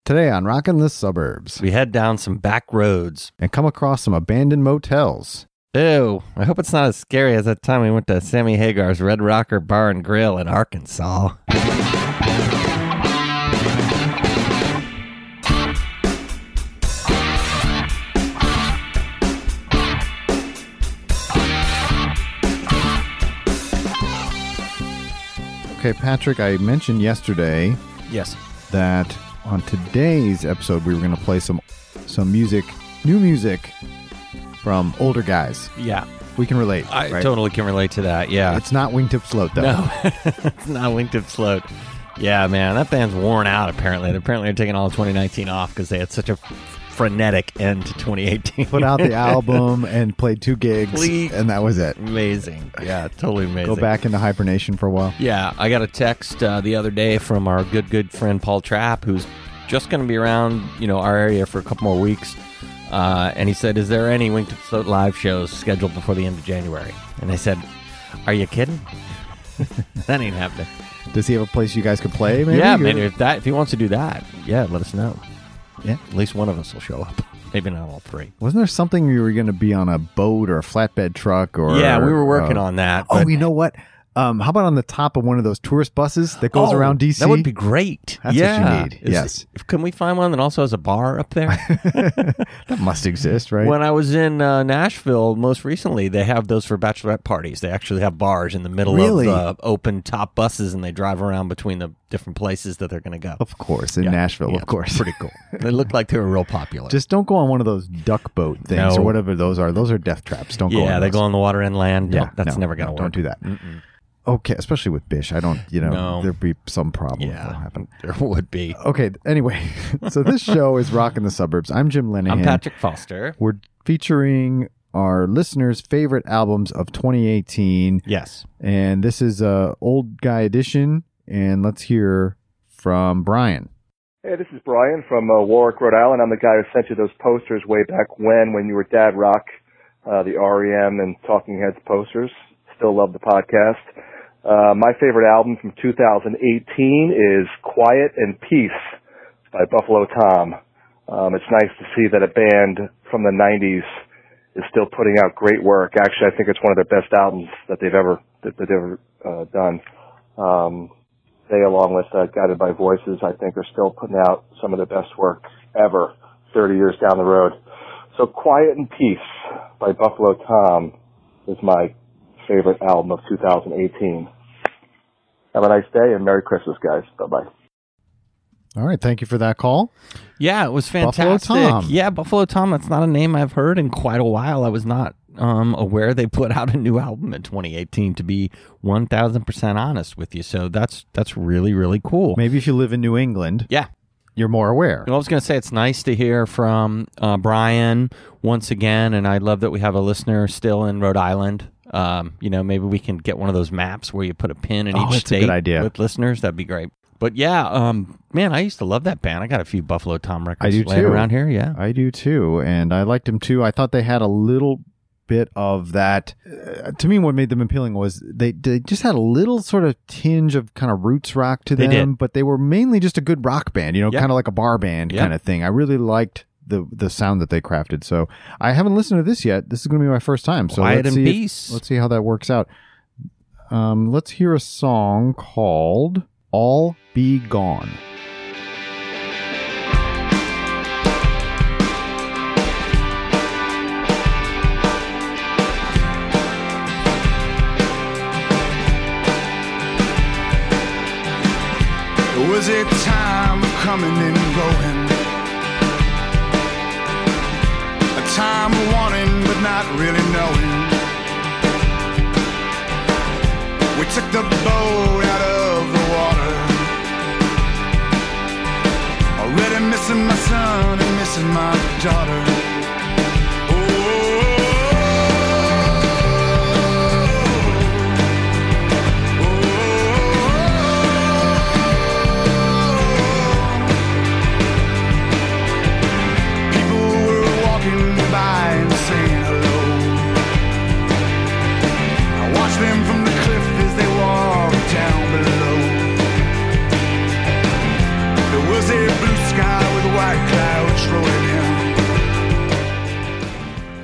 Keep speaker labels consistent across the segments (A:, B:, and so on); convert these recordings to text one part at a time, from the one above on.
A: Today on Rockin' the Suburbs,
B: we head down some back roads
A: and come across some abandoned motels.
B: Ew, I hope it's not as scary as that time we went to Sammy Hagar's Red Rocker Bar and Grill in Arkansas.
A: Okay, Patrick, I mentioned yesterday
B: Yes.
A: that on today's episode we were going to play some music, new music from older guys.
B: Yeah.
A: We can relate.
B: I
A: right?
B: totally can relate to that, yeah.
A: It's not Wingtip Float, though.
B: No, it's not Wingtip Float. Yeah, man, that band's worn out, apparently. They're taking all of 2019 off because they had such a frenetic end to 2018.
A: Put out the album and played 2 gigs, and that was it.
B: Amazing. Yeah, totally amazing.
A: Go back into hibernation for a while.
B: Yeah, I got a text the other day from our good friend Paul Trapp, who's just going to be around, our area for a couple more weeks. And he said, is there any Wingtip Float live shows scheduled before the end of January? And I said, are you kidding? That ain't happening.
A: Does he have a place you guys could play, maybe?
B: Yeah, maybe if he wants to do that, let us know.
A: Yeah.
B: At least one of us will show up. Maybe not all 3.
A: Wasn't there something you were going to be on a boat or a flatbed truck?
B: Yeah, we were working on that.
A: Oh, you know what? How about on the top of one of those tourist buses that goes around D.C.?
B: That would be great.
A: That's what you need. Yes.
B: Can we find one that also has a bar up there?
A: That must exist, right?
B: When I was in Nashville most recently, they have those for bachelorette parties. They actually have bars in the middle of open top buses, and they drive around between the different places that they're going to go.
A: Of course, in Nashville, of course.
B: Pretty cool. They look like they were real popular.
A: Just don't go on one of those duck boat things or whatever those are. Those are death traps. Don't go on those.
B: They go on the water inland.
A: Yeah,
B: that's never going to work.
A: Don't do that. Okay, especially with Bish. I don't, there'd be some problem if that happened.
B: There would be.
A: Okay, anyway, so this show is Rockin' the Suburbs. I'm Jim Lenahan.
B: I'm Patrick Foster.
A: We're featuring our listeners' favorite albums of 2018.
B: Yes.
A: And this is a old guy edition, and let's hear from Brian.
C: Hey, this is Brian from Warwick, Rhode Island. I'm the guy who sent you those posters way back when you were Dad Rock, the REM and Talking Heads posters. Still love the podcast. My favorite album from 2018 is Quiet and Peace by Buffalo Tom. It's nice to see that a band from the 90s is still putting out great work. Actually, I think it's one of their best albums that they've ever done. They, along with Guided by Voices, I think are still putting out some of the best work ever 30 years down the road. So Quiet and Peace by Buffalo Tom is my favorite album of 2018. Have a nice day and Merry Christmas, guys. Bye-bye.
A: All right. Thank you for that call.
B: Yeah, it was fantastic.
A: Buffalo Tom.
B: Yeah, Buffalo Tom. That's not a name I've heard in quite a while. I was not aware they put out a new album in 2018, to be 1,000% honest with you. So that's really, really cool.
A: Maybe if you live in New England.
B: Yeah.
A: You're more aware.
B: I was going to say it's nice to hear from Brian once again, and I love that we have a listener still in Rhode Island. Maybe we can get one of those maps where you put a pin in each state
A: a good idea.
B: With listeners. That'd be great. But yeah, man, I used to love that band. I got a few Buffalo Tom records laying around here. Yeah,
A: I do too, and I liked them too. I thought they had a little bit of that. To me, what made them appealing was they just had a little sort of tinge of kind of roots rock to them, but they were mainly just a good rock band, kind of like a bar band kind of thing. I really liked the sound that they crafted. So I haven't listened to this yet. This is going to be my first time. So
B: Quiet and Peace.
A: Let's see how that works out. Let's hear a song called All Be Gone.
D: There was a time of coming and going, a time of wanting but not really knowing. We took the boat out of the water, already missing my son and missing my daughter. Them from the cliff as they walked down below. There was a blue sky with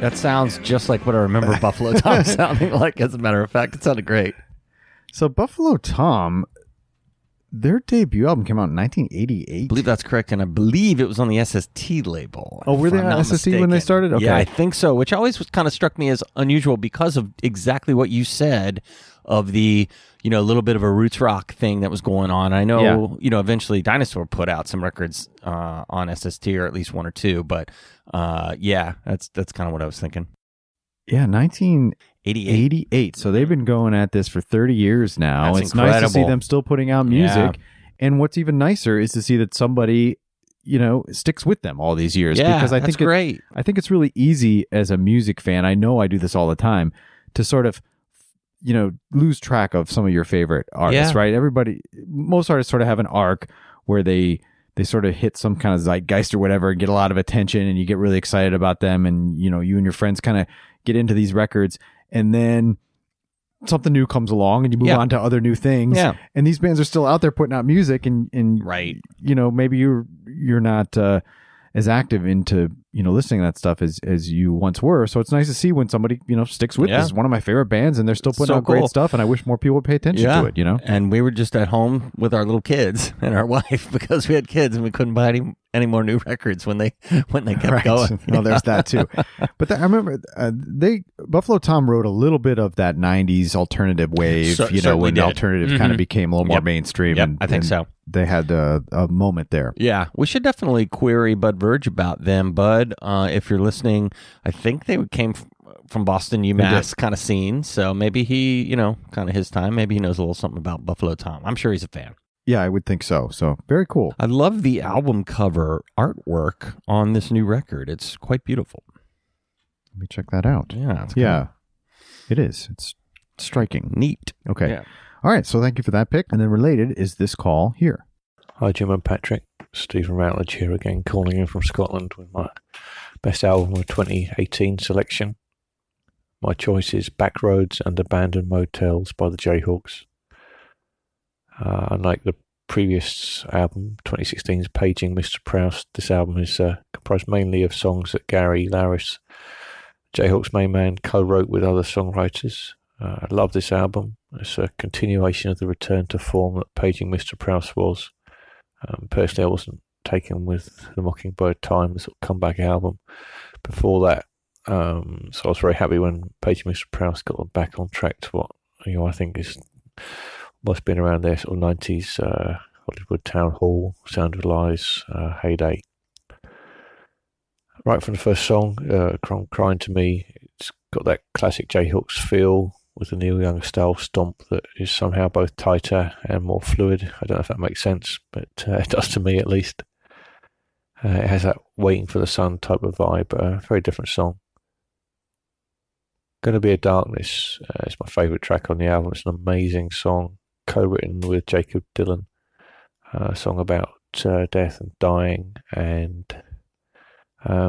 B: That sounds just like what I remember Buffalo Tom sounding like, as a matter of fact. It sounded great.
A: So Buffalo Tom, their debut album came out in 1988.
B: I believe that's correct, and I believe it was on the SST label.
A: Oh, were they on SST when they started? Okay.
B: Yeah, I think so, which always kind of struck me as unusual because of exactly what you said of the, little bit of a roots rock thing that was going on. I know, eventually Dinosaur put out some records on SST, or at least one or two, but that's kind of what I was thinking.
A: Yeah, 1988. So they've been going at this for 30 years now.
B: That's
A: it's
B: incredible.
A: nice to see them still putting out music. Yeah. And what's even nicer is to see that somebody, sticks with them all these years.
B: Yeah,
A: because I
B: that's
A: think
B: great.
A: I think it's really easy as a music fan. I know I do this all the time to sort of, lose track of some of your favorite artists, right? Most artists sort of have an arc where they sort of hit some kind of zeitgeist or whatever and get a lot of attention, and you get really excited about them, and you and your friends kind of get into these records, and then something new comes along and you move on to other new things. Yeah. And these bands are still out there putting out music, and
B: right.
A: Maybe you're not as active into listening to that stuff as you once were. So it's nice to see when somebody sticks with this. It's one of my favorite bands, and they're still putting out great stuff, and I wish more people would pay attention to it.
B: And we were just at home with our little kids and our wife because we had kids and we couldn't buy any more new records when they kept going.
A: Oh, there's that too. But I remember Buffalo Tom wrote a little bit of that 90s alternative wave, when the alternative kind of became a little more mainstream.
B: Yep, I think so.
A: They had a moment there.
B: Yeah, we should definitely query Bud Verge about them. Bud, if you're listening, I think they came from Boston, UMass kind of scene. So maybe he, kind of his time. Maybe he knows a little something about Buffalo Tom. I'm sure he's a fan.
A: Yeah, I would think so. So very cool.
B: I love the album cover artwork on this new record. It's quite beautiful.
A: Let me check that out.
B: Yeah.
A: It is. It's striking.
B: Neat.
A: Okay.
B: Yeah.
A: All right. So thank you for that pick. And then related is this call here.
E: Hi, Jim and Patrick. Stephen Routledge here again, calling in from Scotland with my best album of 2018 selection. My choice is Backroads and Abandoned Motels by the Jayhawks. Unlike the previous album, 2016's Paging Mr. Proust, this album is comprised mainly of songs that Gary Laris, Jayhawks main man, co-wrote with other songwriters. I love this album. It's a continuation of the return to form that Paging Mr. Proust was. Personally, I wasn't taken with the Mockingbird Time, the sort of comeback album before that. So I was very happy when Paging Mr. Proust got back on track to what I think must have been around their sort of 90s Hollywood Town Hall, Sound of Lies heyday. Right from the first song, Crying to Me, it's got that classic Jayhawks feel with the Neil Young style stomp that is somehow both tighter and more fluid. I don't know if that makes sense, but it does to me at least. It has that Waiting for the Sun type of vibe, a very different song. Gonna Be a Darkness is my favourite track on the album. It's an amazing song, co-written with Jacob Dylan, a song about death and dying, and I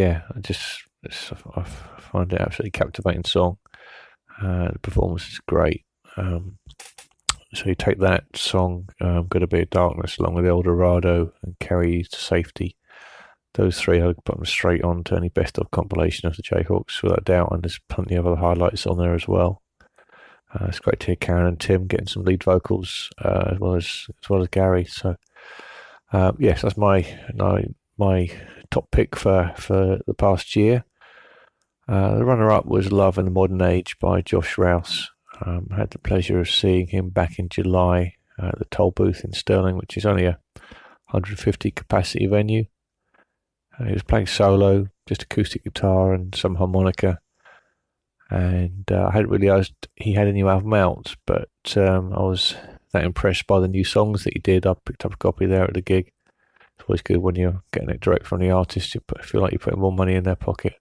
E: find it absolutely captivating song. The performance is great. So you take that song, Gonna Be a Darkness, along with El Dorado and Carry You to Safety. Those three, I'll put them straight on to any best of compilation of the Jayhawks without a doubt, and there's plenty of other highlights on there as well. It's great to hear Karen and Tim getting some lead vocals as well as Gary. So yes, that's my top pick for the past year. The runner-up was Love in the Modern Age by Josh Rouse. I had the pleasure of seeing him back in July at the Toll Booth in Stirling, which is only a 150 capacity venue. He was playing solo, just acoustic guitar and some harmonica. And I hadn't realised he had a new album out, but I was that impressed by the new songs that he did. I picked up a copy there at the gig. It's always good when you're getting it direct from the artist. You feel like you're putting more money in their pocket.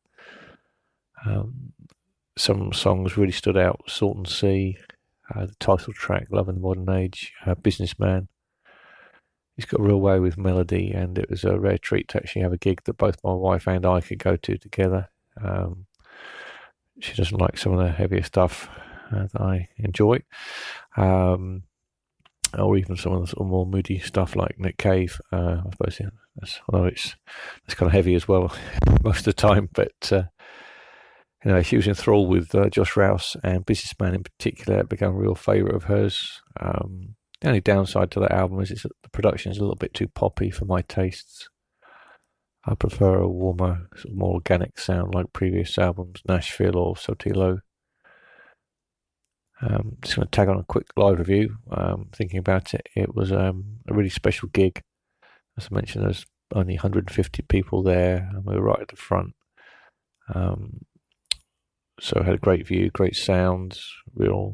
E: Some songs really stood out. Salton Sea, the title track, Love in the Modern Age, Businessman. He's got a real way with melody, and it was a rare treat to actually have a gig that both my wife and I could go to together. She doesn't like some of the heavier stuff that I enjoy, or even some of the sort of more moody stuff like Nick Cave. I suppose, although it's kind of heavy as well most of the time, but Anyway, she was enthralled with Josh Rouse, and Businessman in particular became a real favourite of hers. The only downside to that album is that the production is a little bit too poppy for my tastes. I prefer a warmer, sort of more organic sound like previous albums, Nashville or Sotelo. Just going to tag on a quick live review. Thinking about it, it was a really special gig. As I mentioned, there's only 150 people there, and we were right at the front. So I had a great view, great sounds, really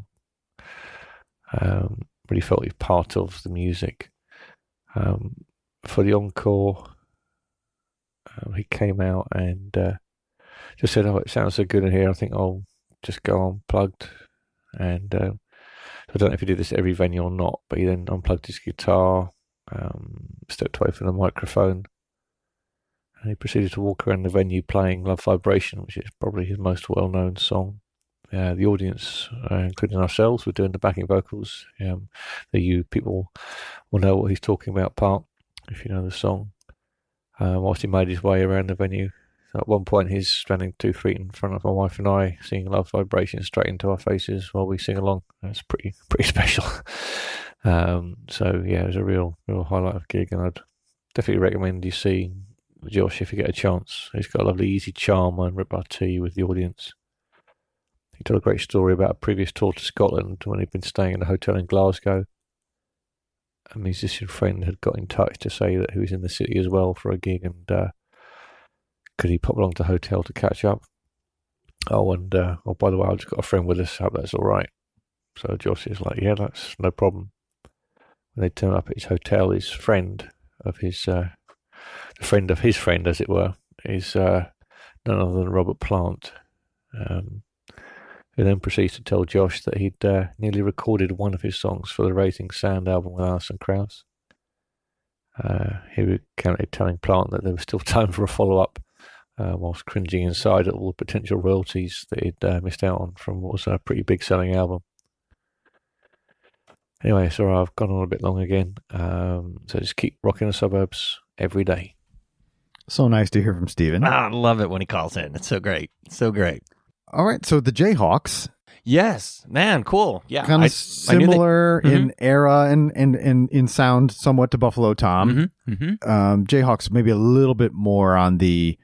E: felt like part of the music. For the encore, he came out and just said, "Oh, it sounds so good in here. I think I'll just go unplugged." And I don't know if he did this at every venue or not, but he then unplugged his guitar, stepped away from the microphone, and he proceeded to walk around the venue playing Love Vibration, which is probably his most well-known song. The audience, including ourselves, were doing the backing vocals. People will know what he's talking about part, if you know the song. Whilst he made his way around the venue, at one point he's standing 2 feet in front of my wife and I, singing Love Vibration straight into our faces while we sing along. That's pretty special. So yeah, it was a real highlight of the gig, and I'd definitely recommend you see Josh if you get a chance. He's got a lovely easy charm and repartee with the audience. He told a great story about a previous tour to Scotland when he'd been staying in a hotel in Glasgow. A musician friend had got in touch to say that he was in the city as well for a gig, and could he pop along to the hotel to catch up? Oh, by the way, I've just got a friend with us. I hope that's all right. So Josh is like, yeah, that's no problem. When they turn up at his hotel, his friend of his, the friend of his friend, as it were, is none other than Robert Plant, who then proceeds to tell Josh that he'd nearly recorded one of his songs for the Raising Sand album with Alison Krauss. He recounted telling Plant that there was still time for a follow-up, whilst cringing inside at all the potential royalties that he'd missed out on from what was a pretty big selling album. Anyway, sorry, I've gone on a bit long again. So just keep rocking the suburbs every day.
A: So nice to hear from Steven.
B: I love it when he calls in. It's so great. So great.
A: All right, so the Jayhawks.
B: Yes, man, cool. Yeah,
A: kind of similar in era and in sound somewhat to Buffalo Tom. Jayhawks maybe a little bit more on the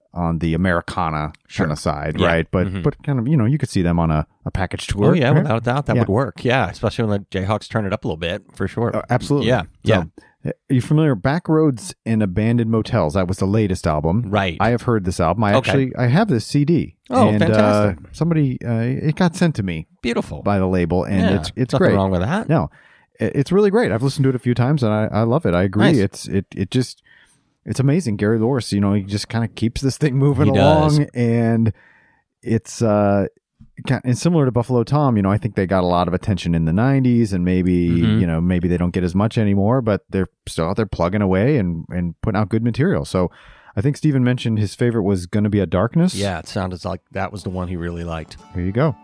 A: Americana kind of side, right? But kind of, you could see them on a package tour.
B: Oh yeah,
A: right?
B: without a doubt that would work. Yeah, especially when the Jayhawks turn it up a little bit, for sure.
A: Absolutely.
B: Yeah.
A: So, are you familiar? Backroads in Abandoned Motels. That was the latest album.
B: Right.
A: I have heard this album. I have this CD.
B: Oh,
A: and,
B: fantastic!
A: Somebody it got sent to me.
B: Beautiful
A: by the label, and it's
B: nothing
A: great.
B: Wrong with that?
A: No, it's really great. I've listened to it a few times, and I love it. I agree.
B: Nice.
A: It's amazing. Gary Lawrence, he just kind of keeps this thing moving along, and it's and similar to Buffalo Tom. I think they got a lot of attention in the 90s, and maybe maybe they don't get as much anymore, but they're still out there plugging away and putting out good material. So I think Steven mentioned his favorite was going to be A Darkness.
B: Yeah, it sounded like that was the one he really liked.
A: Here you go.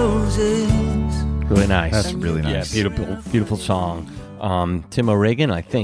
B: Really nice.
A: That's really nice.
B: Yeah, beautiful song. Tim O'Regan, I think,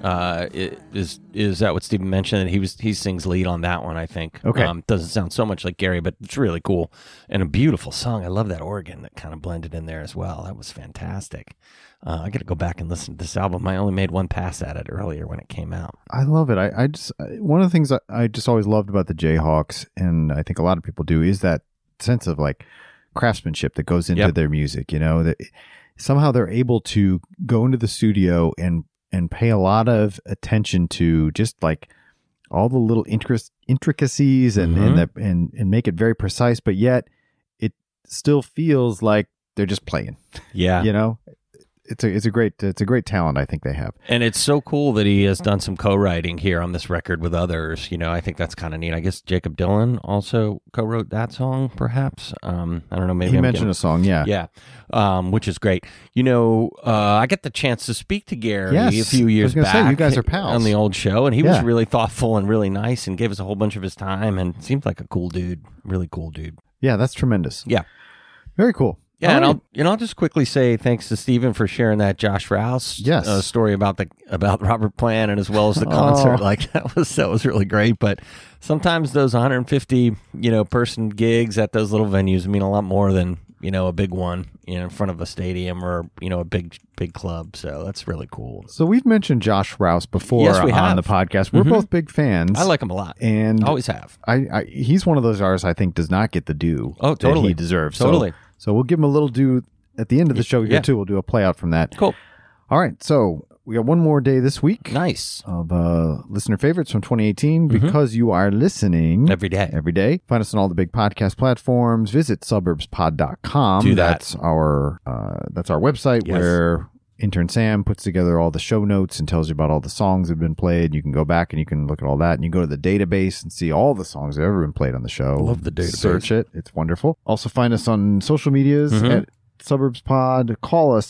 B: is that what Steven mentioned? And he sings lead on that one, I think.
A: Okay.
B: Doesn't sound so much like Gary, but it's really cool and a beautiful song. I love that organ that kind of blended in there as well. That was fantastic. I got to go back and listen to this album. I only made one pass at it earlier when it came out.
A: I love it. I just one of the things I just always loved about the Jayhawks, and I think a lot of people do, is that sense of like craftsmanship that goes into their music. You know, that somehow they're able to go into the studio and pay a lot of attention to just like all the little intricacies and make it very precise, but yet it still feels like they're just playing.
B: Yeah,
A: you know. It's a great talent I think they have.
B: And it's so cool that he has done some co-writing here on this record with others. You know, I think that's kind of neat. I guess Jacob Dylan also co-wrote that song, perhaps. I don't know. Maybe
A: he mentioned a song, yeah,
B: which is great. You know, I get the chance to speak to Gary a few years back.
A: Say, you guys are pals
B: on the old show, and he was really thoughtful and really nice, and gave us a whole bunch of his time, and seemed like a cool dude, really cool dude.
A: Yeah, that's tremendous.
B: Yeah,
A: very cool.
B: Yeah, and I'll just quickly say thanks to Steven for sharing that Josh Rouse story about Robert Plant, and as well as the concert. Like that was really great. But sometimes those 150 person gigs at those little venues mean a lot more than a big one in front of a stadium or a big club. So that's really cool.
A: So we've mentioned Josh Rouse before on the podcast. We're both big fans.
B: I like him a lot,
A: and
B: always have.
A: He's one of those artists I think does not get the due that he deserves.
B: Totally.
A: So we'll give him a little due at the end of the show here, too. We'll do a play out from that.
B: Cool.
A: All right. So we got one more day this week.
B: Nice.
A: Of listener favorites from 2018 because you are listening.
B: Every day.
A: Find us on all the big podcast platforms. Visit suburbspod.com.
B: Do that.
A: That's our website where intern Sam puts together all the show notes and tells you about all the songs that have been played. You can go back and you can look at all that, and you can go to the database and see all the songs that have ever been played on the show.
B: Love the database.
A: Search it. It's wonderful. Also find us on social medias at Suburbs Pod. Call us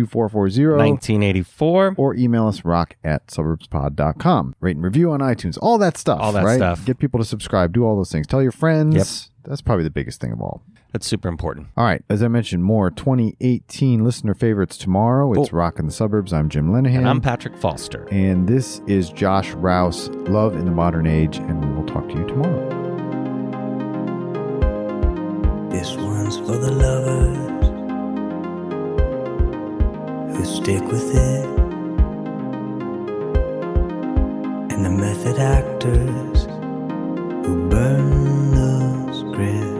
A: 612-440-1984 or email us rock@suburbspod.com. Rate and review on iTunes. All that stuff.
B: Stuff.
A: Get people to subscribe. Do all those things. Tell your friends. Yep. That's probably the biggest thing of all.
B: That's super important.
A: All right. As I mentioned, more 2018 listener favorites tomorrow. It's Rock in the Suburbs. I'm Jim Lenahan.
B: And I'm Patrick Foster.
A: And this is Josh Rouse, Love in the Modern Age. And we will talk to you tomorrow.
F: This one's for the lovers who stick with it, and the method actors who burn the script.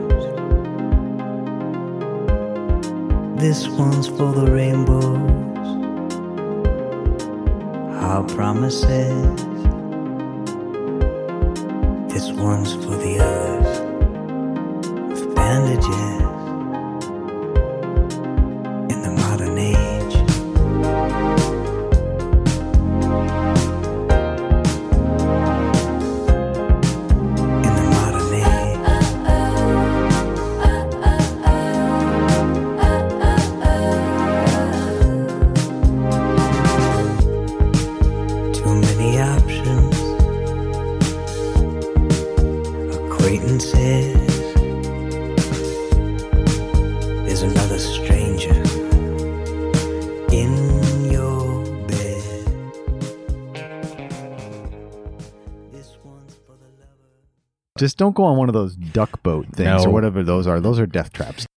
F: This one's for the rainbows, our promises. This one's for the others with bandages in the modern age.
A: Just don't go on one of those duck boat things or whatever those are. Those are death traps.